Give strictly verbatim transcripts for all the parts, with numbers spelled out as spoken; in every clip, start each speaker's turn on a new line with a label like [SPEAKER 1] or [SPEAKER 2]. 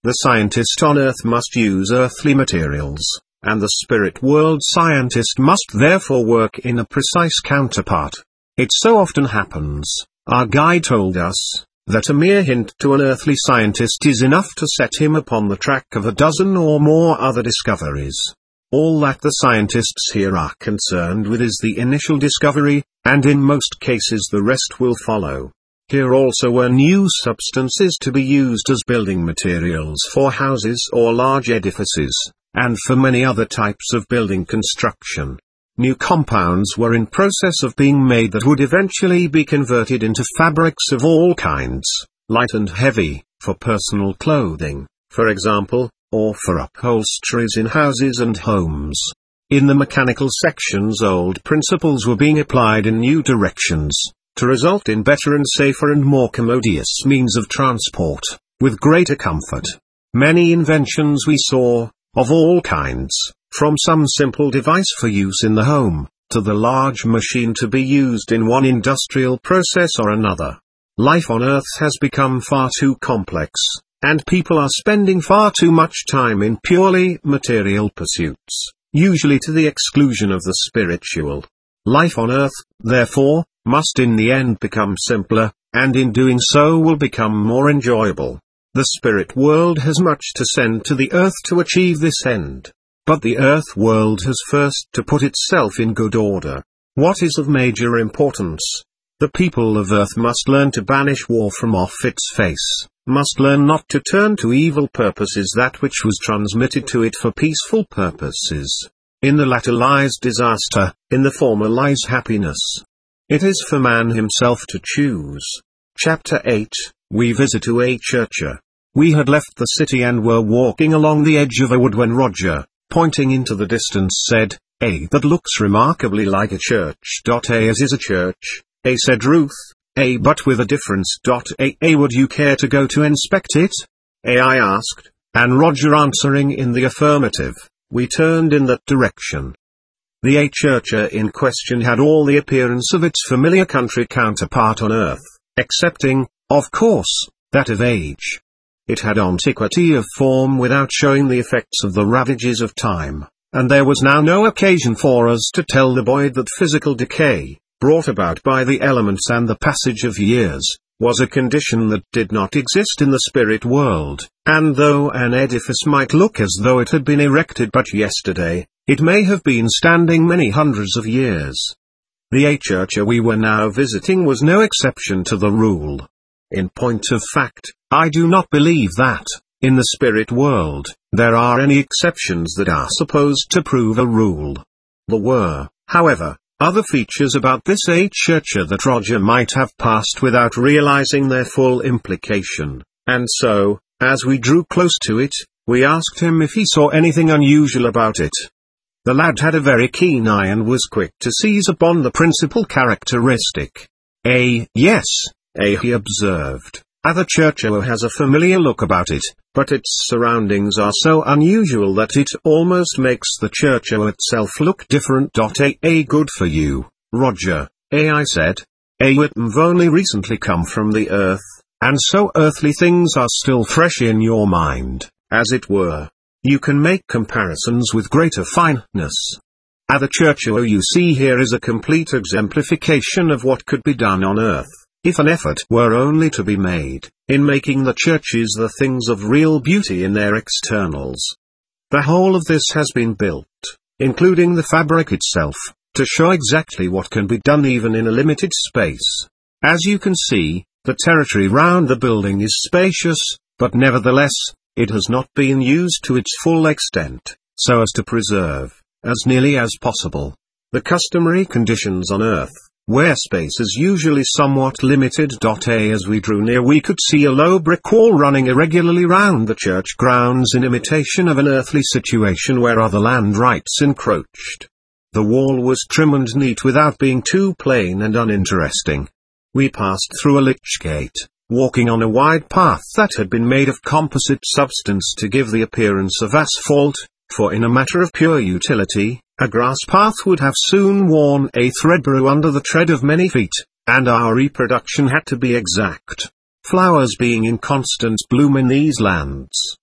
[SPEAKER 1] The scientist on Earth must use earthly materials, and the spirit world scientist must therefore work in a precise counterpart. It so often happens, our guide told us, that a mere hint to an earthly scientist is enough to set him upon the track of a dozen or more other discoveries. All that the scientists here are concerned with is the initial discovery, and in most cases the rest will follow. Here also were new substances to be used as building materials for houses or large edifices, and for many other types of building construction. New compounds were in process of being made that would eventually be converted into fabrics of all kinds, light and heavy, for personal clothing, for example, or for upholsteries in houses and homes. In the mechanical sections, old principles were being applied in new directions, to result in better and safer and more commodious means of transport, with greater comfort. Many inventions we saw, of all kinds, from some simple device for use in the home, to the large machine to be used in one industrial process or another. Life on Earth has become far too complex, and people are spending far too much time in purely material pursuits, usually to the exclusion of the spiritual. Life on Earth, therefore, must in the end become simpler, and in doing so will become more enjoyable. The spirit world has much to send to the earth to achieve this end. But the earth world has first to put itself in good order. What is of major importance? The people of earth must learn to banish war from off its face, must learn not to turn to evil purposes that which was transmitted to it for peaceful purposes. In the latter lies disaster, in the former lies happiness. It is for man himself to choose. Chapter eight, We Visit to a Churcher. We had left the city and were walking along the edge of a wood when Roger, pointing into the distance, said, "A that looks remarkably like a church. A as is a church." A said Ruth, "A but with a difference. A A would you care to go to inspect it?" A I asked, and Roger answering in the affirmative, we turned in that direction. The A churcher in question had all the appearance of its familiar country counterpart on earth, excepting, of course, that of age. It had antiquity of form without showing the effects of the ravages of time, and there was now no occasion for us to tell the boy that physical decay, brought about by the elements and the passage of years, was a condition that did not exist in the spirit world, and though an edifice might look as though it had been erected but yesterday, it may have been standing many hundreds of years. The A churcher we were now visiting was no exception to the rule. In point of fact, I do not believe that, in the spirit world, there are any exceptions that are supposed to prove a rule. There were, however, other features about this A churcher that Roger might have passed without realizing their full implication, and so, as we drew close to it, we asked him if he saw anything unusual about it. The lad had a very keen eye and was quick to seize upon the principal characteristic. A yes, A he observed. The church has a familiar look about it, but its surroundings are so unusual that it almost makes the church itself look different. A A good for you, Roger, A I said. A we've only recently come from the earth, and so earthly things are still fresh in your mind, as it were. You can make comparisons with greater fineness. The church you see here is a complete exemplification of what could be done on earth, if an effort were only to be made, in making the churches the things of real beauty in their externals. The whole of this has been built, including the fabric itself, to show exactly what can be done even in a limited space. As you can see, the territory round the building is spacious, but nevertheless, it has not been used to its full extent, so as to preserve, as nearly as possible, the customary conditions on earth, where space is usually somewhat limited. A as we drew near we could see a low brick wall running irregularly round the church grounds in imitation of an earthly situation where other land rights encroached. The wall was trim and neat without being too plain and uninteresting. We passed through a lich gate, walking on a wide path that had been made of composite substance to give the appearance of asphalt, for in a matter of pure utility, a grass path would have soon worn a threadbare under the tread of many feet, and our reproduction had to be exact. Flowers being in constant bloom in these lands,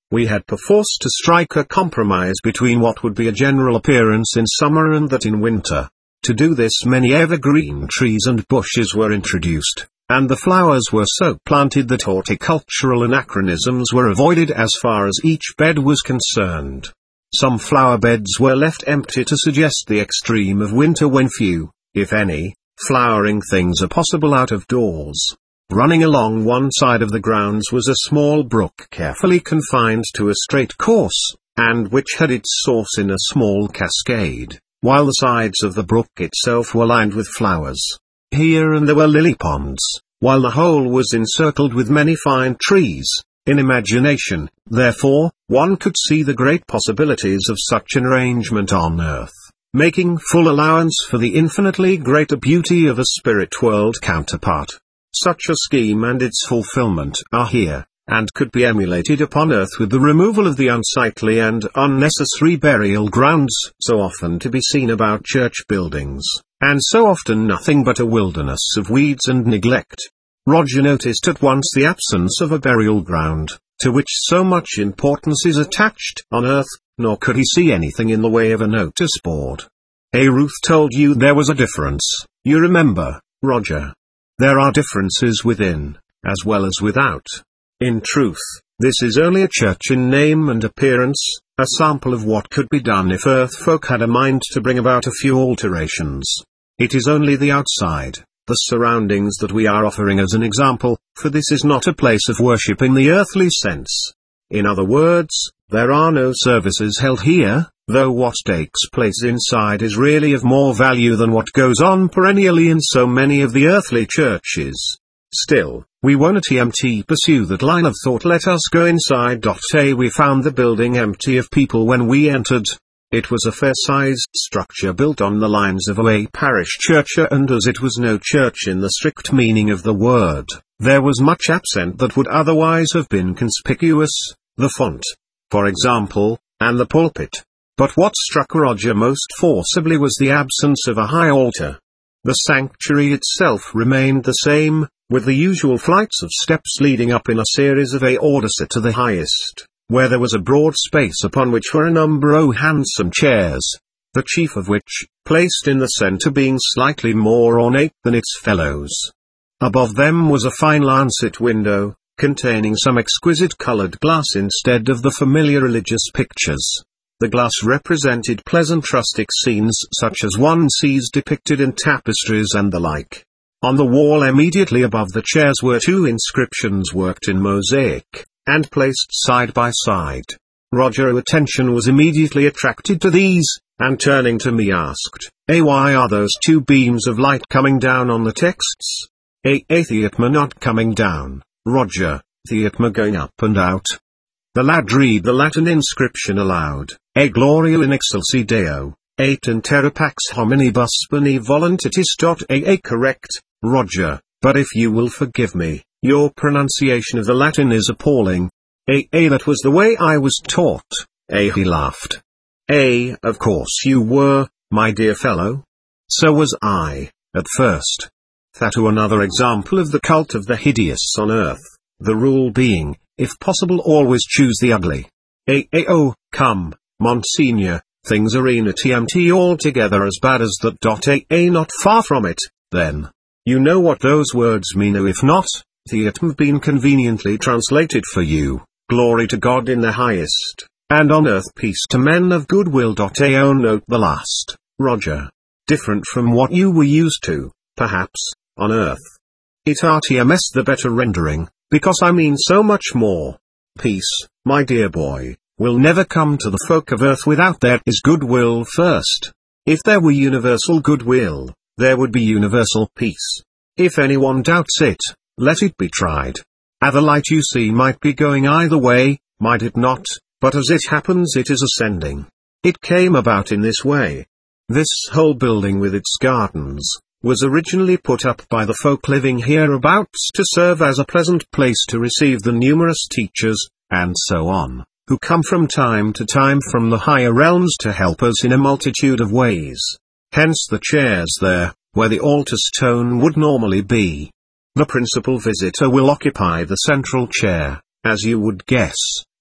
[SPEAKER 1] We had perforce to strike a compromise between what would be a general appearance in summer and that in winter. To do this, many evergreen trees and bushes were introduced, and the flowers were so planted that horticultural anachronisms were avoided as far as each bed was concerned. Some flower beds were left empty to suggest the extreme of winter when few, if any, flowering things are possible out of doors. Running along one side of the grounds was a small brook carefully confined to a straight course, and which had its source in a small cascade, while the sides of the brook itself were lined with flowers. Here and there were lily ponds, while the whole was encircled with many fine trees. In imagination, therefore, one could see the great possibilities of such an arrangement on earth, making full allowance for the infinitely greater beauty of a spirit world counterpart. Such a scheme and its fulfillment are here, and could be emulated upon earth with the removal of the unsightly and unnecessary burial grounds so often to be seen about church buildings, and so often nothing but a wilderness of weeds and neglect. Roger noticed at once the absence of a burial ground, to which so much importance is attached on earth, nor could he see anything in the way of a notice board. A Ruth told you there was a difference, you remember, Roger. There are differences within, as well as without. In truth, this is only a church in name and appearance, a sample of what could be done if earth folk had a mind to bring about a few alterations. It is only the outside, the surroundings that we are offering as an example, for this is not a place of worship in the earthly sense. In other words, there are no services held here, though what takes place inside is really of more value than what goes on perennially in so many of the earthly churches. Still, we won't at E M T pursue that line of thought. Let us go inside. A We found the building empty of people when we entered. It was a fair-sized structure built on the lines of a parish church, and as it was no church in the strict meaning of the word, there was much absent that would otherwise have been conspicuous, the font, for example, and the pulpit. But what struck Roger most forcibly was the absence of a high altar. The sanctuary itself remained the same, with the usual flights of steps leading up in a series of aortas to the highest, where there was a broad space upon which were a number of handsome chairs, the chief of which, placed in the centre, being slightly more ornate than its fellows. Above them was a fine lancet window, containing some exquisite coloured glass instead of the familiar religious pictures. The glass represented pleasant rustic scenes such as one sees depicted in tapestries and the like. On the wall immediately above the chairs were two inscriptions worked in mosaic, and placed side by side. Roger's attention was immediately attracted to these, and turning to me asked, "Eh, why are those two beams of light coming down on the texts?" "A, a theatma not coming down, Roger, theatma going up and out." The lad read the Latin inscription aloud, "E gloria in excelsi Deo, et in terra pax hominibus boni voluntatis." A correct, Roger, but if you will forgive me, your pronunciation of the Latin is appalling. A, a that was the way I was taught. A he laughed. A, of course you were, my dear fellow. So was I, at first. That to another example of the cult of the hideous on earth, the rule being, if possible always choose the ugly. A, a oh, come, Monsignor, things are in a T M T altogether as bad as that. A, a not far from it, then. You know what those words mean, or if not, the it have been conveniently translated for you, glory to God in the highest, and on earth peace to men of good will. A oh note the last, Roger. Different from what you were used to, perhaps, on earth. It R T M S the better rendering, because I mean so much more. Peace, my dear boy, will never come to the folk of earth without there is goodwill first. If there were universal goodwill, there would be universal peace. If anyone doubts it, let it be tried. Ah, the light you see might be going either way, might it not, but as it happens it is ascending. It came about in this way. This whole building with its gardens, was originally put up by the folk living hereabouts to serve as a pleasant place to receive the numerous teachers, and so on, who come from time to time from the higher realms to help us in a multitude of ways. Hence the chairs there, where the altar stone would normally be. The principal visitor will occupy the central chair, as you would guess,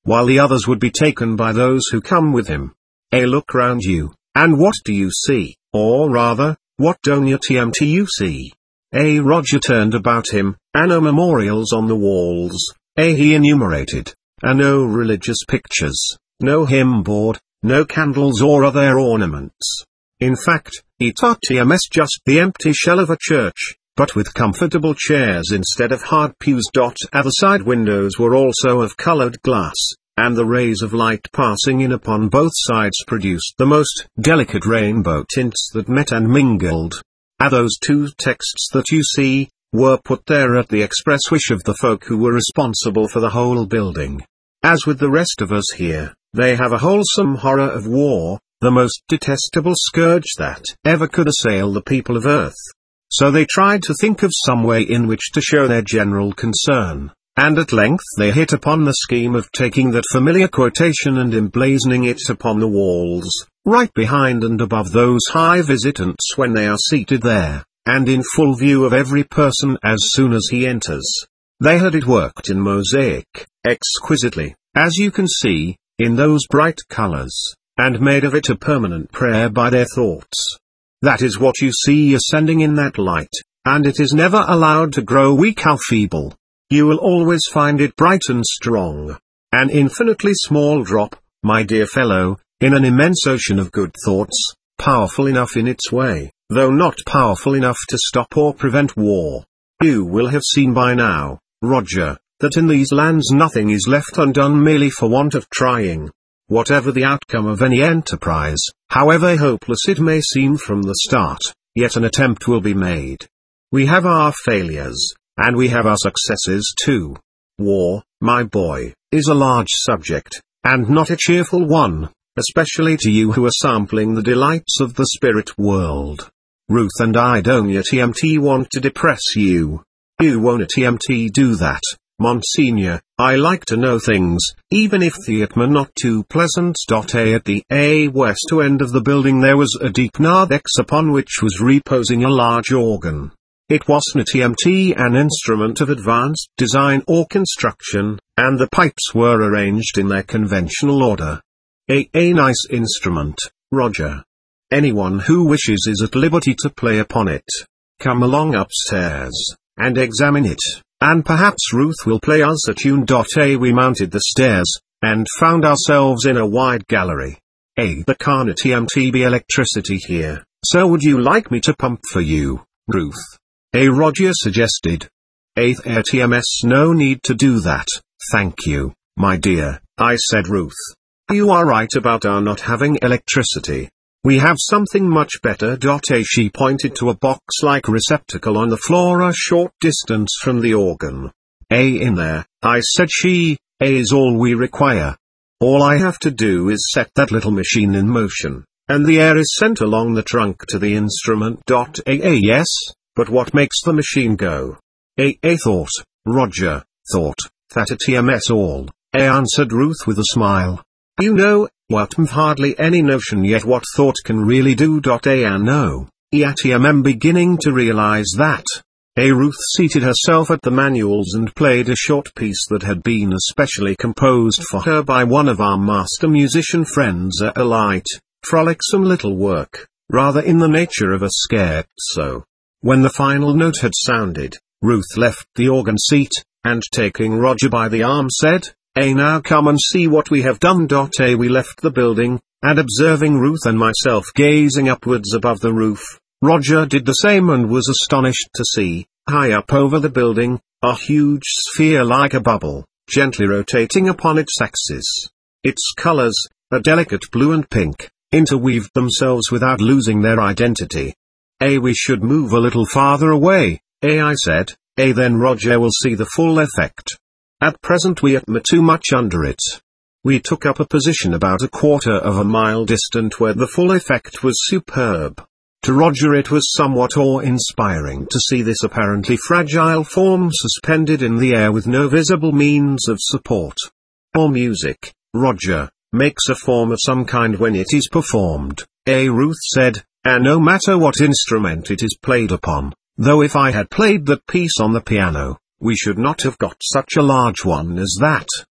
[SPEAKER 1] while the others would be taken by those who come with him. A look round you, and what do you see, or rather, what don't you see? A Roger turned about him, and no memorials on the walls, a he enumerated, and no religious pictures, no hymn board, no candles or other ornaments. In fact, it was just the empty shell of a church, but with comfortable chairs instead of hard pews. At the side windows were also of colored glass, and the rays of light passing in upon both sides produced the most delicate rainbow tints that met and mingled. And those two texts that you see, were put there at the express wish of the folk who were responsible for the whole building. As with the rest of us here, they have a wholesome horror of war, the most detestable scourge that ever could assail the people of earth. So they tried to think of some way in which to show their general concern, and at length they hit upon the scheme of taking that familiar quotation and emblazoning it upon the walls, right behind and above those high visitants when they are seated there, and in full view of every person as soon as he enters. They had it worked in mosaic, exquisitely, as you can see, in those bright colors, and made of it a permanent prayer by their thoughts. That is what you see ascending in that light, and it is never allowed to grow weak or feeble. You will always find it bright and strong. An infinitely small drop, my dear fellow, in an immense ocean of good thoughts, powerful enough in its way, though not powerful enough to stop or prevent war. You will have seen by now, Roger, that in these lands nothing is left undone merely for want of trying. Whatever the outcome of any enterprise, however hopeless it may seem from the start, yet an attempt will be made. We have our failures, and we have our successes too. War, my boy, is a large subject, and not a cheerful one, especially to you who are sampling the delights of the spirit world. Ruth and I don't want to depress you. You won't do that, Monsignor. I like to know things, even if they are not too pleasant. A At the A west end of the building there was a deep narthex upon which was reposing a large organ. It wasn't an instrument of advanced design or construction, and the pipes were arranged in their conventional order. A, a nice instrument, Roger. Anyone who wishes is at liberty to play upon it. Come along upstairs, and examine it, and perhaps Ruth will play us a tune. A We mounted the stairs, and found ourselves in a wide gallery. A There can't be electricity here, so would you like me to pump for you, Ruth? A Roger suggested. A There's no need to do that, thank you, my dear, I said. Ruth. You are right about our not having electricity. We have something much better. A She pointed to a box-like receptacle on the floor a short distance from the organ. A In there, I said. She, A is all we require. All I have to do is set that little machine in motion, and the air is sent along the trunk to the instrument. A A Yes, but what makes the machine go? A A thought, Roger, thought, that it's all. A answered Ruth with a smile. You know, what I've hardly any notion yet what thought can really do. A I know, yet I'm beginning to realize that. A Ruth seated herself at the manuals and played a short piece that had been especially composed for her by one of our master musician friends. A light, frolicsome little work, rather in the nature of a scherzo. When the final note had sounded, Ruth left the organ seat, and taking Roger by the arm said, A now come and see what we have done. A We left the building, and observing Ruth and myself gazing upwards above the roof, Roger did the same and was astonished to see, high up over the building, a huge sphere like a bubble, gently rotating upon its axis. Its colors, a delicate blue and pink, interweaved themselves without losing their identity. A We should move a little farther away, A I said. A Then Roger will see the full effect. At present we are too much under it. We took up a position about a quarter of a mile distant where the full effect was superb. To Roger it was somewhat awe-inspiring to see this apparently fragile form suspended in the air with no visible means of support. All music, Roger, makes a form of some kind when it is performed, A Ruth said, and no matter what instrument it is played upon, though if I had played that piece on the piano, we should not have got such a large one as that.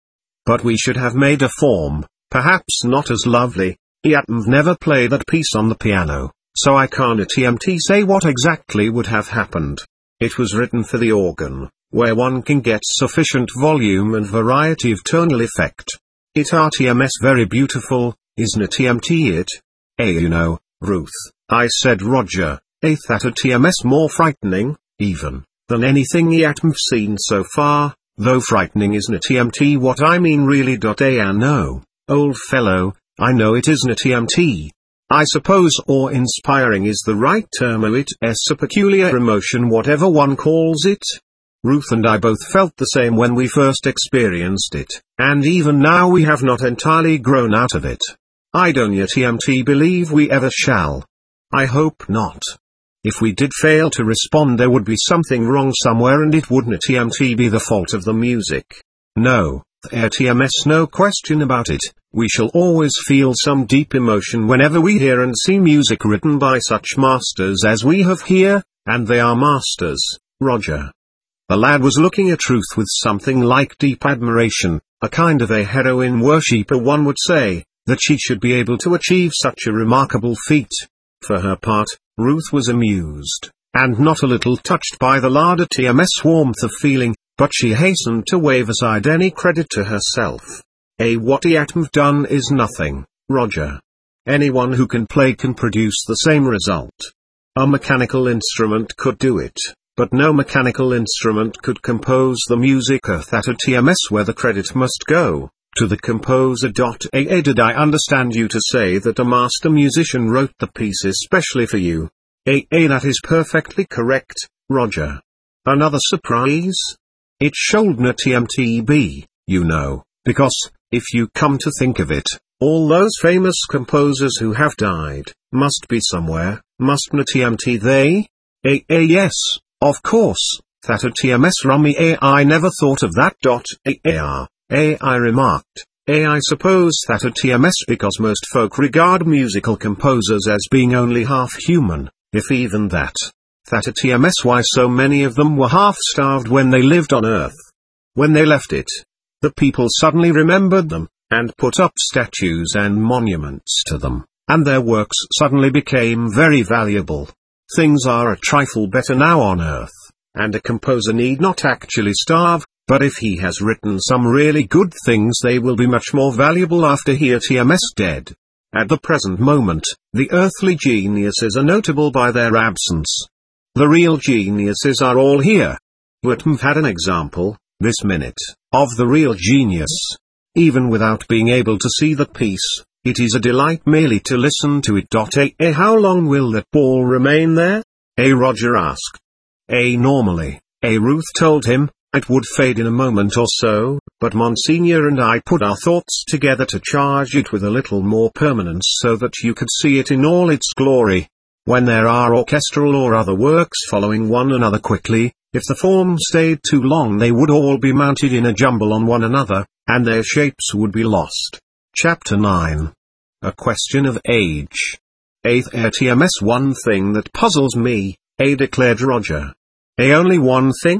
[SPEAKER 1] but we should have made a form, perhaps not as lovely. Yatmv never played that piece on the piano, so I can't at T M T say what exactly would have happened. It was written for the organ, where one can get sufficient volume and variety of tonal effect. It R T M S very beautiful, isn't it T M T it? Eh you know, Ruth, I said Roger, ain't that a T M S more frightening, even, than anything Yatmv seen so far, though frightening isn't a T M T what I mean really. A no, old fellow, I know it isn't a T M T. I suppose awe-inspiring is the right term, or it's a peculiar emotion whatever one calls it. Ruth and I both felt the same when we first experienced it, and even now we have not entirely grown out of it. I don't yet T M T believe we ever shall. I hope not. If we did fail to respond there would be something wrong somewhere, and it wouldn't T M T be the fault of the music. No, the T M S no question about it, we shall always feel some deep emotion whenever we hear and see music written by such masters as we have here, and they are masters, Roger. The lad was looking at Ruth with something like deep admiration, a kind of a heroine worshipper one would say, that she should be able to achieve such a remarkable feat. For her part, Ruth was amused, and not a little touched by the larder T M S warmth of feeling, but she hastened to wave aside any credit to herself. A what Yatmv done is nothing, Roger. Anyone who can play can produce the same result. A mechanical instrument could do it, but no mechanical instrument could compose the music that a T M S where the credit must go to the composer. A did I understand you to say that a master musician wrote the piece especially for you? A that is perfectly correct, Roger. Another surprise? It shouldn't T M T be, you know, because, if you come to think of it, all those famous composers who have died, must be somewhere, mustn't T M T they? A a yes, of course, that a T M S rummy. A I never thought of that. A a A I remarked, A I suppose that a T M S because most folk regard musical composers as being only half human, if even that. That a T M S why so many of them were half-starved when they lived on Earth. When they left it, the people suddenly remembered them, and put up statues and monuments to them, and their works suddenly became very valuable. Things are a trifle better now on Earth, and a composer need not actually starve, but if he has written some really good things they will be much more valuable after he T M S dead. At the present moment, the earthly geniuses are notable by their absence. The real geniuses are all here. Yatmv had an example, this minute, of the real genius. Even without being able to see the piece, it is a delight merely to listen to it. A, a how long will that ball remain there? A Roger asked. A normally, A Ruth told him, it would fade in a moment or so, but Monsignor and I put our thoughts together to charge it with a little more permanence so that you could see it in all its glory. When there are orchestral or other works following one another quickly, if the form stayed too long they would all be mounted in a jumble on one another, and their shapes would be lost. Chapter nine. A Question of Age. Eighth A T M S one thing that puzzles me, A declared Roger. A only one thing?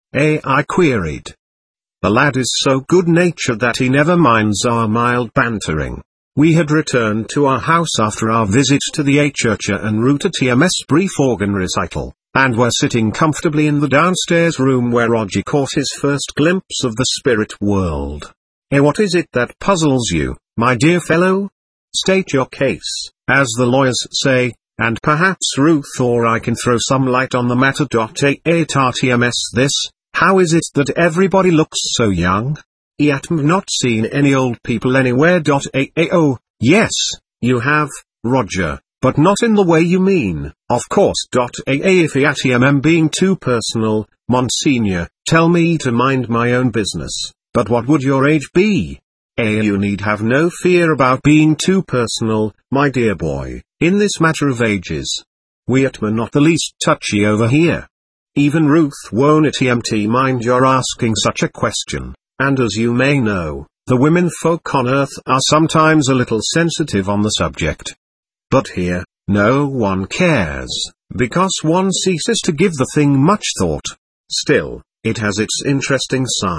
[SPEAKER 1] A I queried. The lad is so good-natured that he never minds our mild bantering. We had returned to our house after our visit to the A church en route to T M S brief organ recital, and were sitting comfortably in the downstairs room where Roger caught his first glimpse of the spirit world. Eh, what is it that puzzles you, my dear fellow? State your case, as the lawyers say, and perhaps Ruth or I can throw some light on the matter. A A T M S this, how is it that everybody looks so young? Yatmv not seen any old people anywhere. A A oh, yes, you have, Roger, but not in the way you mean, of course. A A if Yatm being too personal, Monsignor, tell me to mind my own business, but what would your age be? A you need have no fear about being too personal, my dear boy, in this matter of ages. We Yatm not the least touchy over here. Even Ruth won't T M T mind your asking such a question. And as you may know, the women folk on Earth are sometimes a little sensitive on the subject. But here, no one cares, because one ceases to give the thing much thought. Still, it has its interesting side,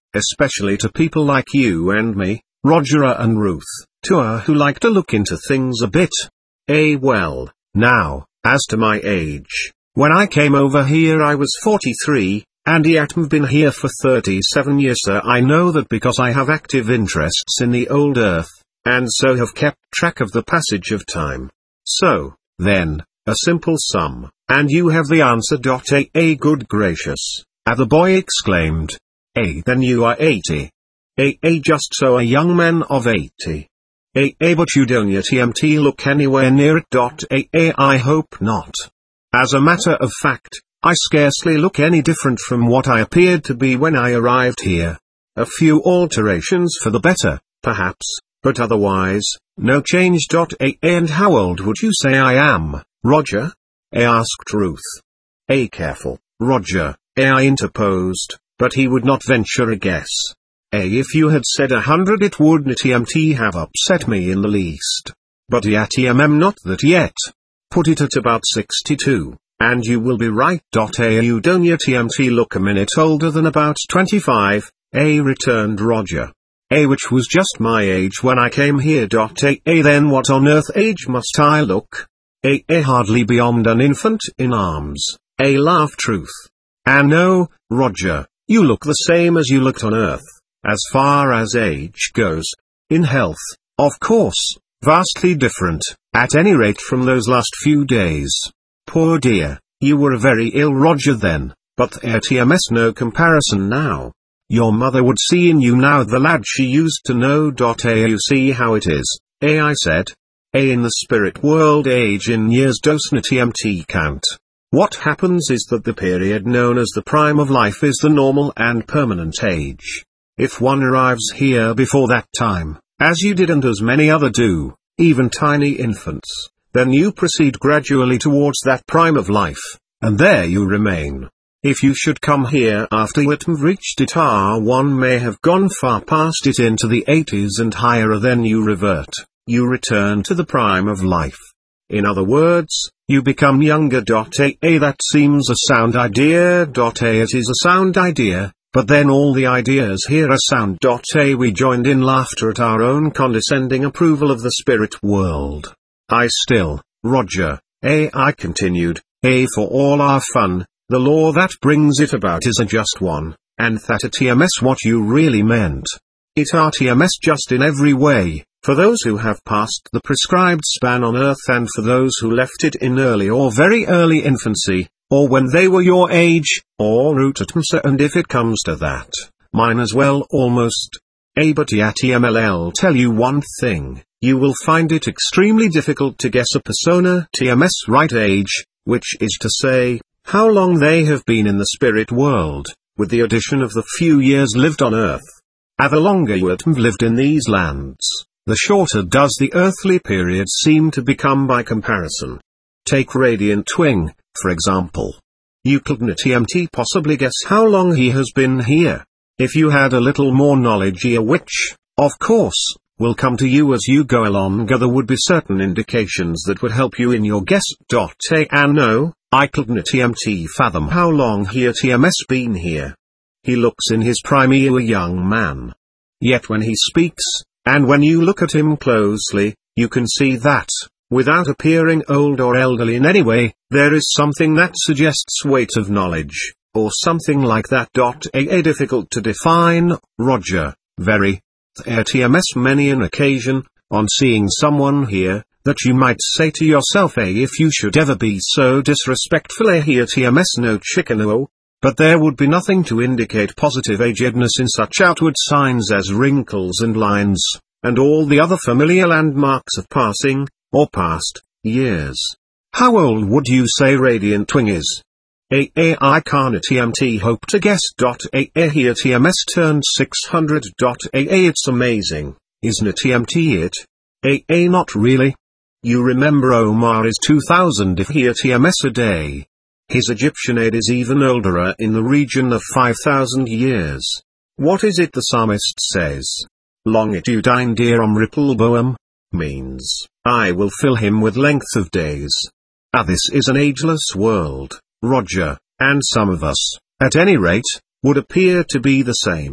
[SPEAKER 1] especially to people like you and me, Roger and Ruth, to her who like to look into things a bit. Eh well, now, as to my age, when I came over here I was forty-three, and yet I've been here for thirty-seven years, sir. I know that because I have active interests in the old earth, and so have kept track of the passage of time. So, then, a simple sum, and you have the answer. A, a good gracious, ah, the boy exclaimed. A, then you are eighty. A, a just so, a young man of eighty. A, a but you don't tmt look anywhere near it. A, a I hope not. As a matter of fact, I scarcely look any different from what I appeared to be when I arrived here. A few alterations for the better, perhaps, but otherwise, no change. A, and how old would you say I am, Roger? A asked Ruth. A careful, Roger, A I interposed, but he would not venture a guess. A if you had said a hundred it wouldn't tmt have upset me in the least. But yatmm not that yet. Put it at about sixty-two, and you will be right. A you don't tmt look a minute older than about twenty-five, A returned Roger. A which was just my age when I came here. A, a then what on earth age must I look? A, a hardly beyond an infant in arms. A laughed Ruth. Ah no, Roger, you look the same as you looked on earth, as far as age goes. In health, of course, vastly different, at any rate from those last few days. Poor dear, you were very ill, Roger, then, but tms no comparison now. Your mother would see in you now the lad she used to know. A you see how it is, A I said. A in the spirit world age in years doesn't tmt count. What happens is that the period known as the prime of life is the normal and permanent age. If one arrives here before that time, as you did and as many other do, even tiny infants, then you proceed gradually towards that prime of life, and there you remain. If you should come here after you have reached it, ah, one may have gone far past it into the eighties and higher, then you revert, you return to the prime of life. In other words, you become younger. A, a that seems a sound idea. A it is a sound idea, but then all the ideas here are sound. A we joined in laughter at our own condescending approval of the spirit world. I still, Roger, A I continued, A for all our fun, the law that brings it about is a just one, and that tms what you really meant. It are tms just in every way, for those who have passed the prescribed span on earth and for those who left it in early or very early infancy, or when they were your age, or root at msa, and if it comes to that, mine as well almost. A but yatmll tell you one thing, you will find it extremely difficult to guess a persona tms right age, which is to say, how long they have been in the spirit world, with the addition of the few years lived on earth. And the longer you have lived in these lands, the shorter does the earthly period seem to become by comparison. Take Radiant Twing, for example. You couldn't tmt possibly guess how long he has been here. If you had a little more knowledge here, which, of course, will come to you as you go along, there would be certain indications that would help you in your guess. A and no, I couldn't tmt fathom how long he tms been here. He looks in his prime, a young man. Yet when he speaks, and when you look at him closely, you can see that, without appearing old or elderly in any way, there is something that suggests weight of knowledge, or something like that. A, a difficult to define, Roger, very. Tms many an occasion, on seeing someone here, that you might say to yourself, A if you should ever be so disrespectful, A here tms no chicken, oh. But there would be nothing to indicate positive agedness in such outward signs as wrinkles and lines, and all the other familiar landmarks of passing, or past, years. How old would you say Radiant Twing is? A, a I can't tmt hope to guess. A, a here tms turned six hundred. A, a it's amazing, isn't it tmt it? A, a not really. You remember Omar is two thousand if here tms a day. His Egyptian age is even older, in the region of five thousand years. What is it the psalmist says? Longitudine dirum ripulboam, means, I will fill him with length of days. Ah, this is an ageless world, Roger, and some of us, at any rate, would appear to be the same.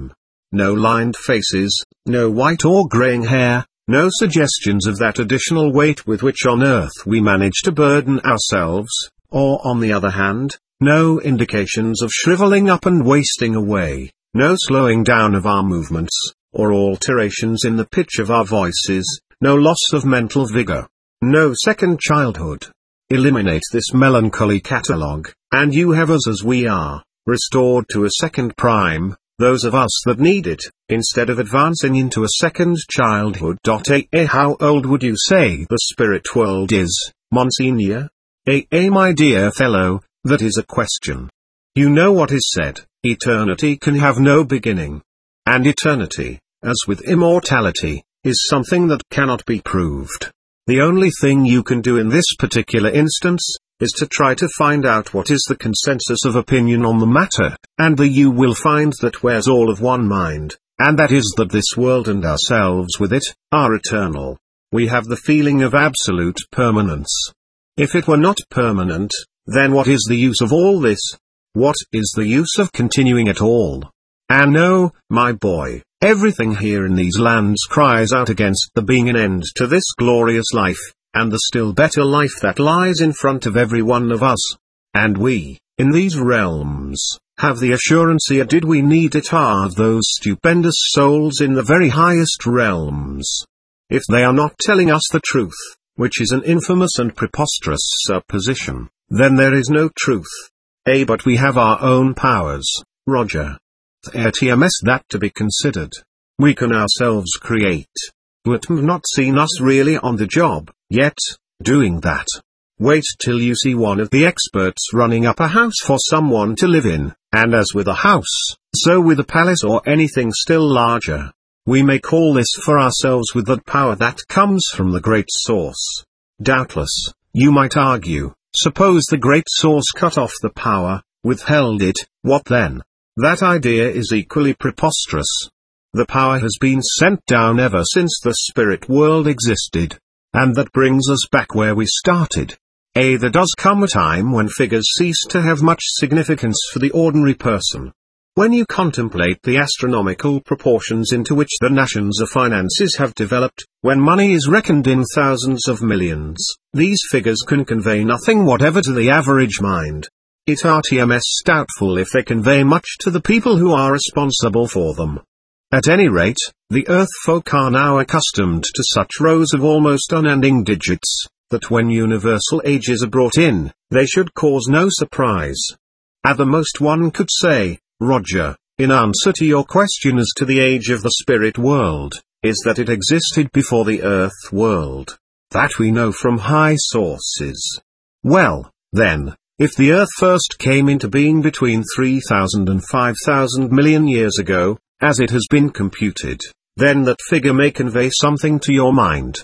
[SPEAKER 1] no lined faces, no white or graying hair, no suggestions of that additional weight with which on earth we manage to burden ourselves, or on the other hand, no indications of shriveling up and wasting away, no slowing down of our movements, or alterations in the pitch of our voices, no loss of mental vigor, no second childhood. Eliminate this melancholy catalogue, and you have us as we are, restored to a second prime, those of us that need it, instead of advancing into a second childhood. A. How old would you say the spirit world is, Monsignor? A. A. My dear fellow, that is a question. You know what is said, eternity can have no beginning. And eternity, as with immortality, is something that cannot be proved. The only thing you can do in this particular instance, is to try to find out what is the consensus of opinion on the matter, and the you will find that wears all of one mind, and that is that this world and ourselves with it, are eternal. We have the feeling of absolute permanence. If it were not permanent, then what is the use of all this? What is the use of continuing at all? And no, my boy, everything here in these lands cries out against there being an end to this glorious life, and the still better life that lies in front of every one of us. And we, in these realms, have the assurance here did we need it are those stupendous souls in the very highest realms. If they are not telling us the truth, which is an infamous and preposterous supposition, then there is no truth. A. But we have our own powers, Roger. A T M S that to be considered. We can ourselves create. But have not seen us really on the job, yet, doing that. Wait till you see one of the experts running up a house for someone to live in, and as with a house, so with a palace or anything still larger. We may call this for ourselves with that power that comes from the great source. Doubtless, you might argue, suppose the great source cut off the power, withheld it, what then? That idea is equally preposterous. The power has been sent down ever since the spirit world existed. And that brings us back where we started. A. There does come a time when figures cease to have much significance for the ordinary person. When you contemplate the astronomical proportions into which the nations of finances have developed, when money is reckoned in thousands of millions, these figures can convey nothing whatever to the average mind. It R T M S doubtful if they convey much to the people who are responsible for them. At any rate, the earth folk are now accustomed to such rows of almost unending digits, that when universal ages are brought in, they should cause no surprise. At the most one could say, Roger, in answer to your question as to the age of the spirit world, is that it existed before the earth world. That we know from high sources. Well, then, if the earth first came into being between three thousand and five thousand million years ago, as it has been computed, then that figure may convey something to your mind.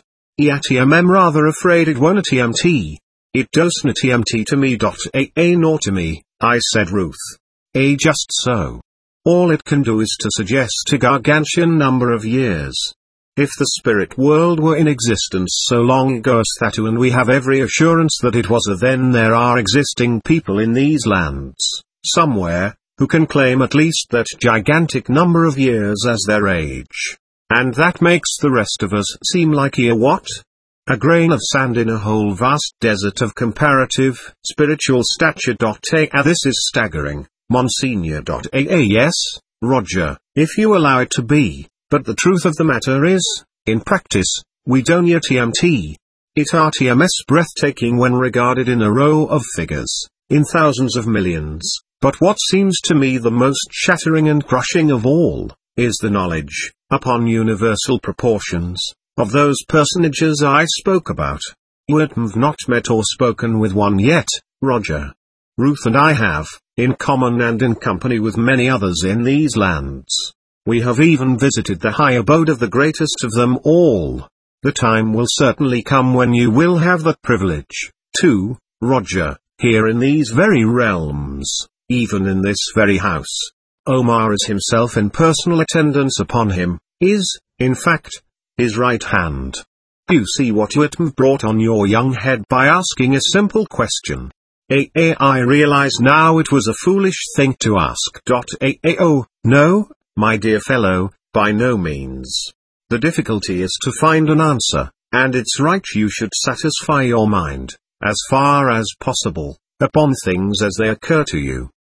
[SPEAKER 1] I'm rather afraid it won't T M T. It doesn't T M T to me. A A nor to me, I said Ruth. A just so. All it can do is to suggest a gargantuan number of years. If the spirit world were in existence so long ago as that, and we have every assurance that it was, then there are existing people in these lands, somewhere, who can claim at least that gigantic number of years as their age. And that makes the rest of us seem like a what? A grain of sand in a whole vast desert of comparative, spiritual stature. A. This is staggering, Monsignor. A. A. Yes, Roger, if you allow it to be, but the truth of the matter is, in practice, we don't yet T M T. It R T M S breathtaking when regarded in a row of figures, in thousands of millions. But what seems to me the most shattering and crushing of all, is the knowledge, upon universal proportions, of those personages I spoke about. You have not met or spoken with one yet, Roger. Ruth and I have, in common and in company with many others in these lands. We have even visited the high abode of the greatest of them all. The time will certainly come when you will have that privilege, too, Roger, here in these very realms. Even in this very house. Omar is himself in personal attendance upon him, is, in fact, his right hand. You see what you have brought on your young head by asking a simple question. A A I realize now it was a foolish thing to ask. A A Oh, no, My dear fellow, by no means. The difficulty is to find an answer, and it's right you should satisfy your mind, as far as possible, upon things as they occur to you.